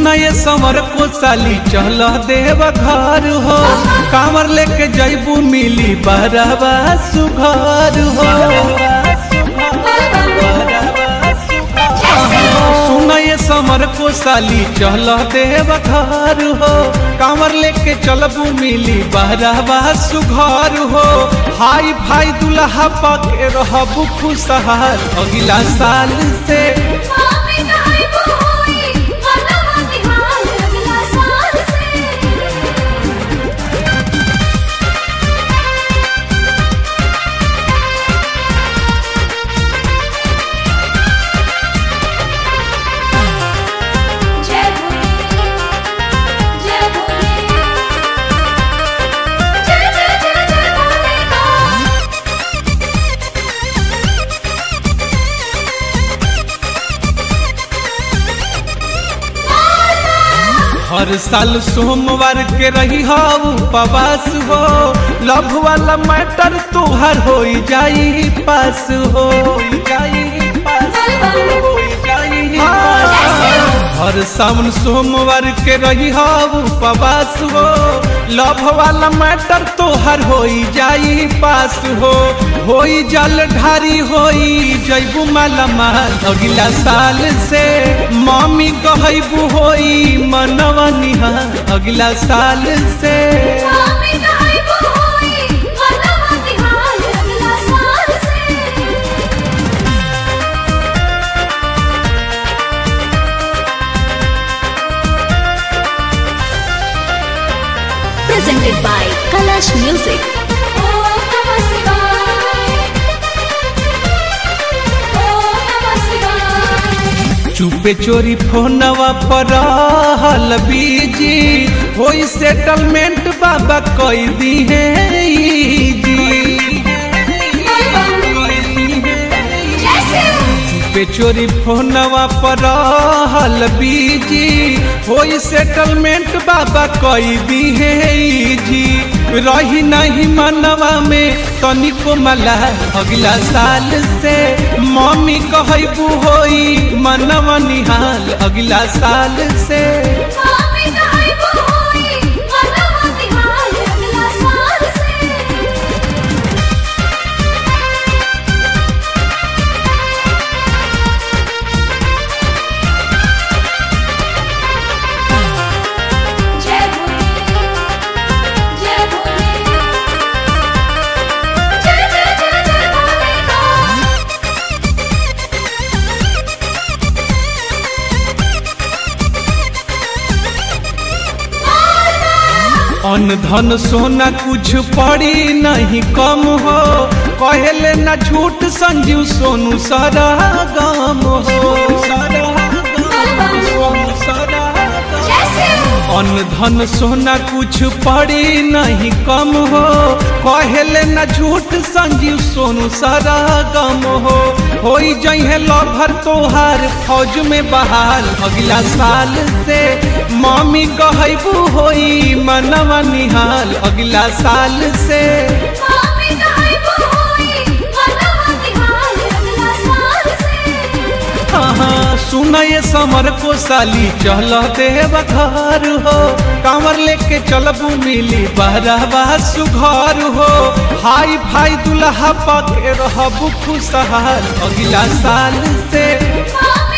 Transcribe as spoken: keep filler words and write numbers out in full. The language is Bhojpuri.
सुनाए समर को साली चल देव घर हो, कांवर लेके जैबू मिली बरवा सुघर हो। सुनाए समर को साली चल देव घर हो, कांवर लेके चलबू मिली बरवा सुघर हो। हाई भाई दुल्हा पाके रहबू खुशहाल अगला साल से। हर साल सोमवार के रही हो उपवास हो, लव वाला मैटर तुहार हो जाई पास हो जाई पास हो जाई पास। हर सावन सोमवार के रही हो उपवास हो, लव वाला मैटर तुहार हो जाई पास हो। होई जल ढारी होई जैबू माला माल अगला साल से। मम्मी कहबू होई मनवा निहाल अगला साल से। Presented by Kalash Music. चुपे चोरी फोनवा पर रहल बीजी, होई सेटलमेंट बाबा कई दी है जी। चुपे चोरी फोनवा पर रहल बीजी, होई सेटलमेंट बाबा कई दी है जी। रही नहीं मनवा में तनिको मला अगला साल से। मम्मी कहबू होई मनवा निहाल अगला साल से। अन धन सोना कुछ पड़ी नहीं कम हो, कहले न झूठ संजीव सोनू सारा गम हो। अन धन सोना कुछ पड़ी नहीं कम हो, कहले न झूठ संजीव सोनू सारा गम हो। होई जइहे लभर तोहार फौज में बहाल अगला साल से। मम्मी कहबू होई मनवा निहाल अगला साल से। हाँ सुनाए समर को साली चल देव घर हो, कांवर लेके चलबू मिली बरवा सुघर हो। हाई भाई दुल्हा पाके रहबू खुशहाल अगला साल से।